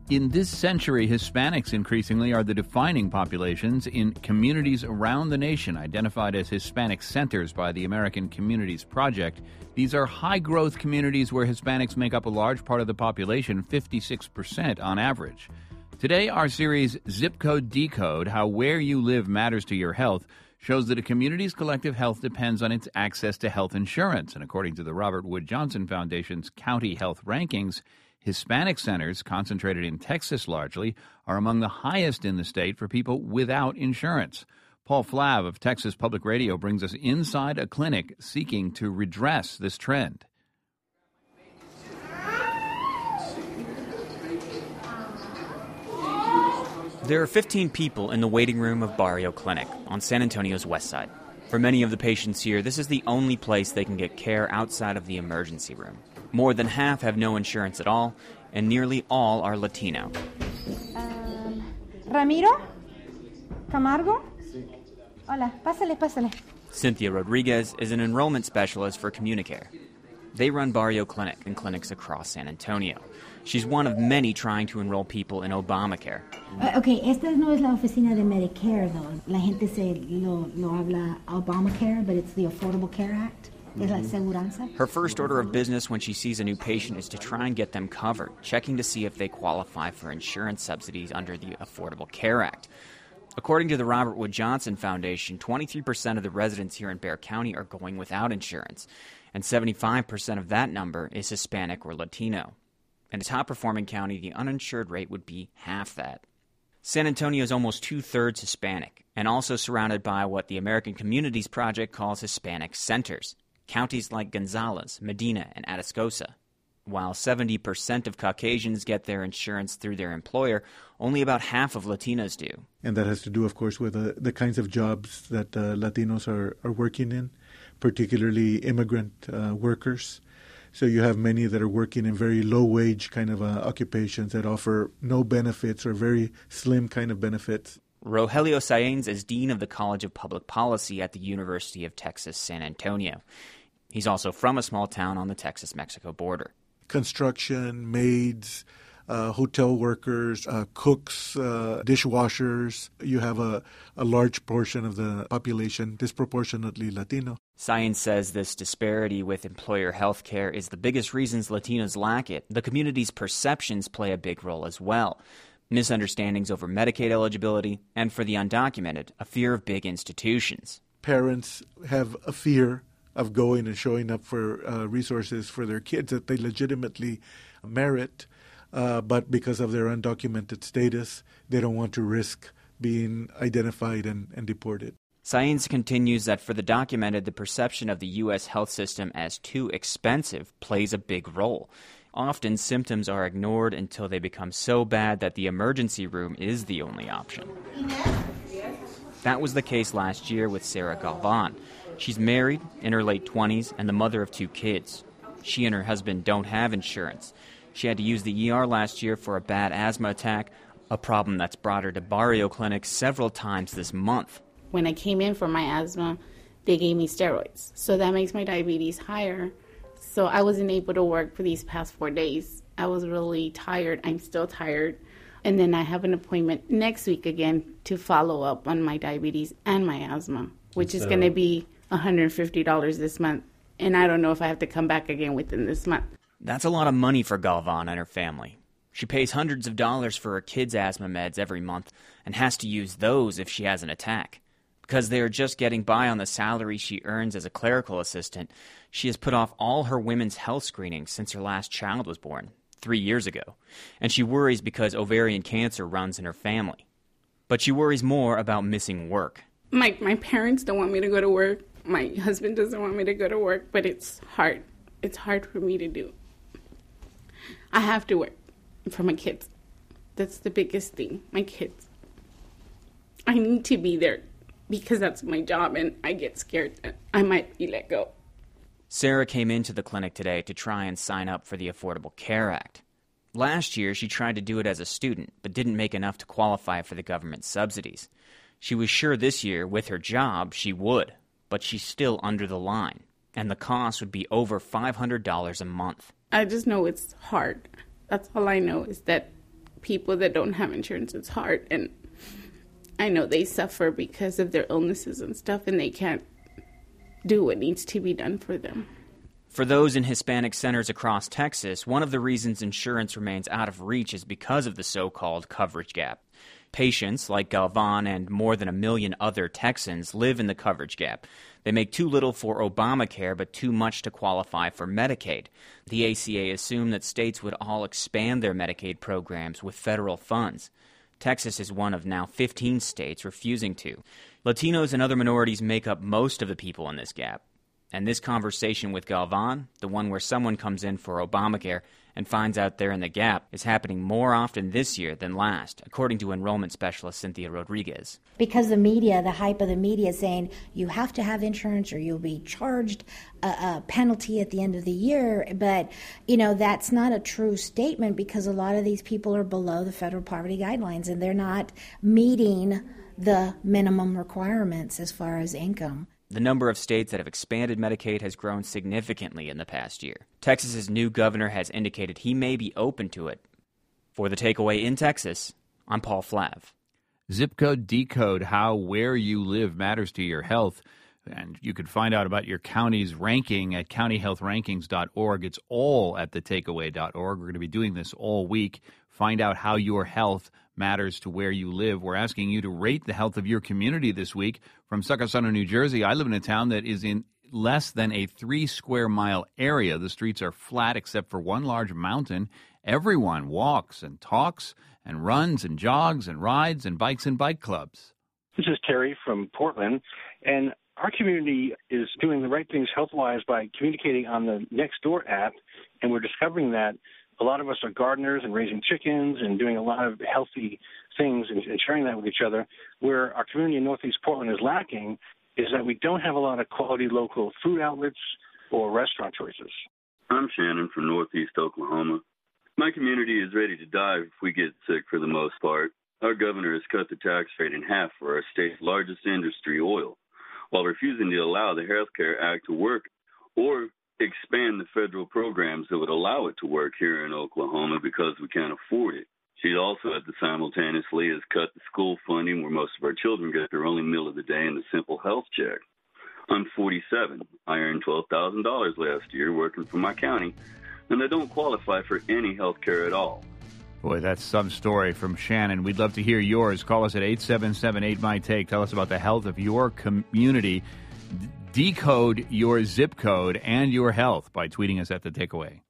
In this century, Hispanics increasingly are the defining populations in communities around the nation, identified as Hispanic centers by the American Communities Project. These are high-growth communities where Hispanics make up a large part of the population, 56% on average. Today, our series, Zip Code Decode, How Where You Live Matters to Your Health, shows that a community's collective health depends on its access to health insurance. And according to the Robert Wood Johnson Foundation's County Health Rankings, Hispanic centers, concentrated in Texas largely, are among the highest in the state for people without insurance. Paul Flav of Texas Public Radio brings us inside a clinic seeking to redress this trend. There are 15 people in the waiting room of Barrio Clinic on San Antonio's west side. For many of the patients here, this is the only place they can get care outside of the emergency room. More than half have no insurance at all, and nearly all are Latino. Ramiro? Camargo? Hola, pásale. Cynthia Rodriguez is an enrollment specialist for Communicare. They run Barrio Clinic and clinics across San Antonio. She's one of many trying to enroll people in Obamacare. Okay, esta no es la oficina de Medicare, though. La gente lo habla Obamacare, but it's the Affordable Care Act. Es la aseguranza. Her first order of business when she sees a new patient is to try and get them covered, checking to see if they qualify for insurance subsidies under the Affordable Care Act. According to the Robert Wood Johnson Foundation, 23% of the residents here in Bexar County are going without insurance, and 75% of that number is Hispanic or Latino. In a top-performing county, the uninsured rate would be half that. San Antonio is almost two-thirds Hispanic, and also surrounded by what the American Communities Project calls Hispanic centers, counties like Gonzales, Medina, and Atascosa. While 70% of Caucasians get their insurance through their employer, only about half of Latinos do. And that has to do, of course, with the kinds of jobs that Latinos are working in, particularly immigrant workers. So you have many that are working in very low-wage kind of occupations that offer no benefits or very slim kind of benefits. Rogelio Sáenz is Dean of the College of Public Policy at the University of Texas, San Antonio. He's also from a small town on the Texas-Mexico border. Construction, maids, hotel workers, cooks, dishwashers. You have a large portion of the population disproportionately Latino. Sáenz says this disparity with employer health care is the biggest reasons Latinos lack it. The community's perceptions play a big role as well. Misunderstandings over Medicaid eligibility, and for the undocumented, a fear of big institutions. Parents have a fear of going and showing up for resources for their kids that they legitimately merit, but because of their undocumented status, they don't want to risk being identified and deported. Sáenz continues that for the documented, the perception of the U.S. health system as too expensive plays a big role. Often, symptoms are ignored until they become so bad that the emergency room is the only option. That was the case last year with Sarah Galvan. She's married, in her late 20s, and the mother of 2 kids. She and her husband don't have insurance. She had to use the ER last year for a bad asthma attack, a problem that's brought her to Barrio Clinic several times this month. When I came in for my asthma, they gave me steroids. So that makes my diabetes higher. So I wasn't able to work for these past 4 days. I was really tired. I'm still tired. And then I have an appointment next week again to follow up on my diabetes and my asthma, which is going to be $150 this month. And I don't know if I have to come back again within this month. That's a lot of money for Galvan and her family. She pays hundreds of dollars for her kids' asthma meds every month and has to use those if she has an attack. Because they are just getting by on the salary she earns as a clerical assistant, she has put off all her women's health screenings since her last child was born, 3 years ago. And she worries because ovarian cancer runs in her family. But she worries more about missing work. My parents don't want me to go to work. My husband doesn't want me to go to work, but it's hard. It's hard for me to do. I have to work for my kids. That's the biggest thing, my kids. I need to be there because that's my job, and I get scared that I might be let go. Sarah came into the clinic today to try and sign up for the Affordable Care Act. Last year, she tried to do it as a student, but didn't make enough to qualify for the government subsidies. She was sure this year, with her job, she would, but she's still under the line, and the cost would be over $500 a month. I just know it's hard. That's all I know, is that people that don't have insurance, it's hard. And I know they suffer because of their illnesses and stuff, and they can't do what needs to be done for them. For those in Hispanic centers across Texas, one of the reasons insurance remains out of reach is because of the so-called coverage gap. Patients like Galvan and more than 1 million other Texans live in the coverage gap. They make too little for Obamacare but too much to qualify for Medicaid. The ACA assumed that states would all expand their Medicaid programs with federal funds. Texas is one of now 15 states refusing to. Latinos and other minorities make up most of the people in this gap. And this conversation with Galvan, the one where someone comes in for Obamacare and finds out they're in the gap, is happening more often this year than last, according to enrollment specialist Cynthia Rodriguez. Because the media, the hype of the media is saying you have to have insurance or you'll be charged a penalty at the end of the year. But, that's not a true statement because a lot of these people are below the federal poverty guidelines and they're not meeting the minimum requirements as far as income. The number of states that have expanded Medicaid has grown significantly in the past year. Texas's new governor has indicated he may be open to it. For The Takeaway in Texas, I'm Paul Flav. Zip code, decode how where you live matters to your health. And you can find out about your county's ranking at countyhealthrankings.org. It's all at thetakeaway.org. We're going to be doing this all week. Find out how your health matters to where you live. We're asking you to rate the health of your community this week. From Succorsano, New Jersey, I live in a town that is in less than a 3-square-mile area. The streets are flat except for one large mountain. Everyone walks and talks and runs and jogs and rides and bikes in bike clubs. This is Terry from Portland, and our community is doing the right things health-wise by communicating on the Nextdoor app, and we're discovering that a lot of us are gardeners and raising chickens and doing a lot of healthy things and sharing that with each other. Where our community in Northeast Portland is lacking is that we don't have a lot of quality local food outlets or restaurant choices. I'm Shannon from Northeast Oklahoma. My community is ready to die if we get sick for the most part. Our governor has cut the tax rate in half for our state's largest industry, oil, while refusing to allow the Health Care Act to work or expand the federal programs that would allow it to work here in Oklahoma because we can't afford it. She also simultaneously has cut the school funding where most of our children get their only meal of the day and a simple health check. I'm 47. I earned $12,000 last year working for my county, and I don't qualify for any health care at all. Boy, that's some story from Shannon. We'd love to hear yours. Call us at 877-8MY-TAKE. Tell us about the health of your community. Decode your zip code and your health by tweeting us at The Takeaway.